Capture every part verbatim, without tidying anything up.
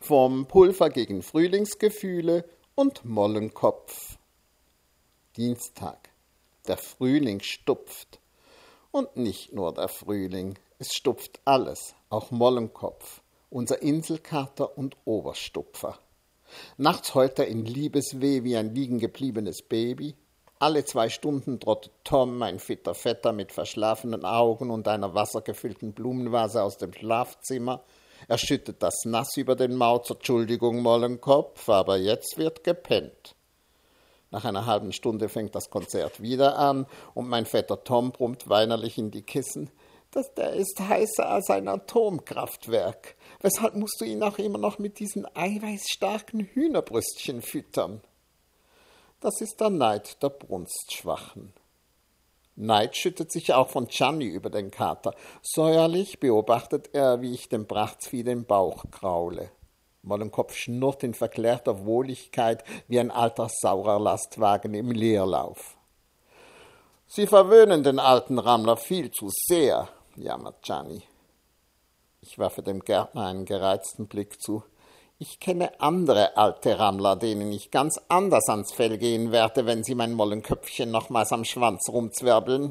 vom Pulver gegen Frühlingsgefühle und Mollenkopf. Dienstag. Der Frühling stupft. Und nicht nur der Frühling, es stupft alles, auch Mollenkopf, unser Inselkater und Oberstupfer. Nachts heult er in Liebesweh wie ein liegengebliebenes Baby. Alle zwei Stunden trottet Tom, ein fitter Vetter mit verschlafenen Augen und einer wassergefüllten Blumenvase aus dem Schlafzimmer. Er schüttet das Nass über den Mauzer. Entschuldigung, Mollenkopf, aber jetzt wird gepennt. Nach einer halben Stunde fängt das Konzert wieder an und mein Vetter Tom brummt weinerlich in die Kissen. Das, der ist heißer als ein Atomkraftwerk. Weshalb musst du ihn auch immer noch mit diesen eiweißstarken Hühnerbrüstchen füttern? Das ist der Neid der Brunstschwachen. Neid schüttet sich auch von Gianni über den Kater. Säuerlich beobachtet er, wie ich dem Brachtsvieh den Bauch kraule. Mollenkopf schnurrt in verklärter Wohligkeit wie ein alter saurer Lastwagen im Leerlauf. »Sie verwöhnen den alten Rammler viel zu sehr«, jammert Gianni. Ich werfe dem Gärtner einen gereizten Blick zu. Ich kenne andere alte Rammler, denen ich ganz anders ans Fell gehen werde, wenn sie mein Mollenköpfchen nochmals am Schwanz rumzwirbeln.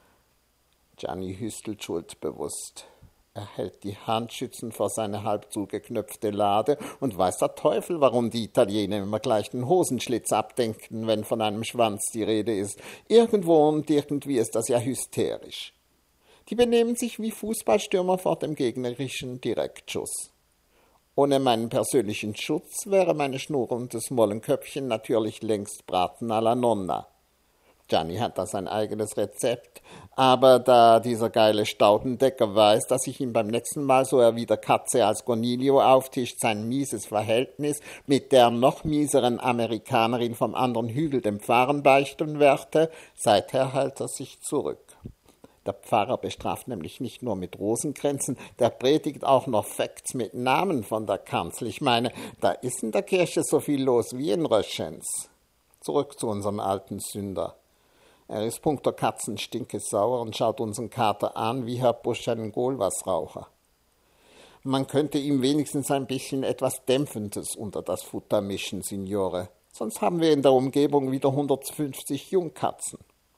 Gianni hüstelt schuldbewusst. Er hält die Hand schützend vor seine halb zugeknöpfte Lade und weiß der Teufel, warum die Italiener immer gleich den Hosenschlitz abdenken, wenn von einem Schwanz die Rede ist. Irgendwo und irgendwie ist das ja hysterisch. Die benehmen sich wie Fußballstürmer vor dem gegnerischen Direktschuss. Ohne meinen persönlichen Schutz wäre meine schnurrendes Mollenköpfchen natürlich längst Braten alla Nonna. Gianni hat da sein eigenes Rezept, aber da dieser geile Staudendecker weiß, dass ich ihm beim nächsten Mal, so er wieder Katze als Cornelio auftischt, sein mieses Verhältnis mit der noch mieseren Amerikanerin vom anderen Hügel dem Pfarrer beichten werde, seither hält er sich zurück. Der Pfarrer bestraft nämlich nicht nur mit Rosenkränzen, der predigt auch noch Facts mit Namen von der Kanzel. Ich meine, da ist in der Kirche so viel los wie in Röschens. Zurück zu unserem alten Sünder. Er ist punkto Katzen stinkesauer und schaut unseren Kater an wie Herr Busch einen Golwasraucher. Man könnte ihm wenigstens ein bisschen etwas Dämpfendes unter das Futter mischen, Signore. Sonst haben wir in der Umgebung wieder hundertfünfzig Jungkatzen.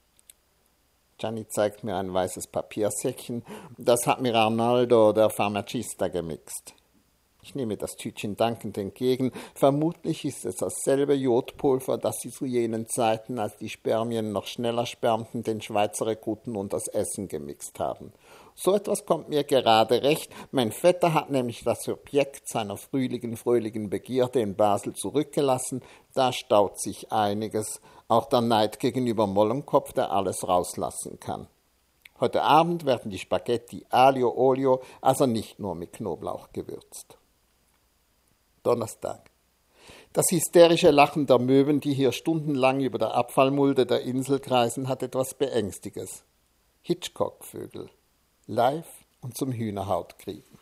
Gianni zeigt mir ein weißes Papiersäckchen. Das hat mir Arnaldo, der Pharmacista, gemixt. Ich nehme das Tütchen dankend entgegen. Vermutlich ist es dasselbe Jodpulver, das sie zu jenen Zeiten, als die Spermien noch schneller spermten, den Schweizer Rekruten und das Essen gemixt haben. So etwas kommt mir gerade recht. Mein Vetter hat nämlich das Objekt seiner frühlichen, fröhlichen Begierde in Basel zurückgelassen. Da staut sich einiges. Auch der Neid gegenüber Mollenkopf, der alles rauslassen kann. Heute Abend werden die Spaghetti Aglio Olio, also nicht nur mit Knoblauch gewürzt. Donnerstag. Das hysterische Lachen der Möwen, die hier stundenlang über der Abfallmulde der Insel kreisen, hat etwas Beängstiges. Hitchcock-Vögel. Live und zum Hühnerhaut kriegen.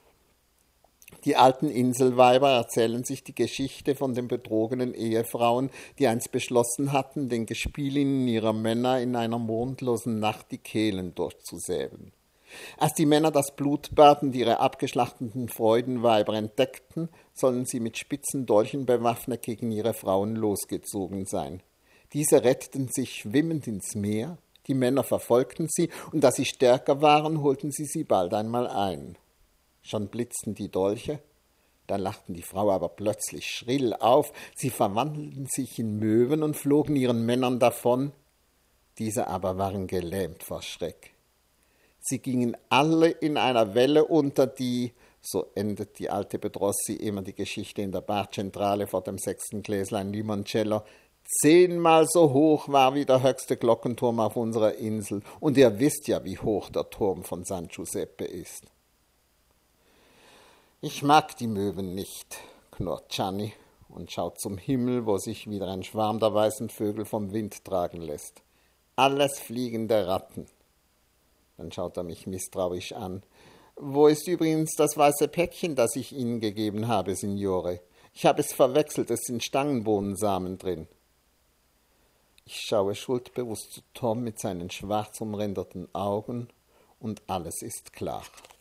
Die alten Inselweiber erzählen sich die Geschichte von den betrogenen Ehefrauen, die einst beschlossen hatten, den Gespielinnen ihrer Männer in einer mondlosen Nacht die Kehlen durchzusäben. Als die Männer das Blutbad und ihre abgeschlachteten Freudenweiber entdeckten, sollen sie mit spitzen Dolchen bewaffnet gegen ihre Frauen losgezogen sein. Diese retteten sich schwimmend ins Meer, die Männer verfolgten sie, und da sie stärker waren, holten sie sie bald einmal ein. Schon blitzten die Dolche, da lachten die Frauen aber plötzlich schrill auf, sie verwandelten sich in Möwen und flogen ihren Männern davon. Diese aber waren gelähmt vor Schreck. Sie gingen alle in einer Welle unter, die, so endet die alte Bedrossi immer die Geschichte in der Barzentrale vor dem sechsten Gläslein Limoncello, zehnmal so hoch war wie der höchste Glockenturm auf unserer Insel. Und ihr wisst ja, wie hoch der Turm von San Giuseppe ist. Ich mag die Möwen nicht, knurrt Gianni und schaut zum Himmel, wo sich wieder ein Schwarm der weißen Vögel vom Wind tragen lässt. Alles fliegende Ratten. Dann schaut er mich misstrauisch an. Wo ist übrigens das weiße Päckchen, das ich Ihnen gegeben habe, Signore? Ich habe es verwechselt, es sind Stangenbohnensamen drin. Ich schaue schuldbewusst zu Tom mit seinen schwarz umränderten Augen und alles ist klar.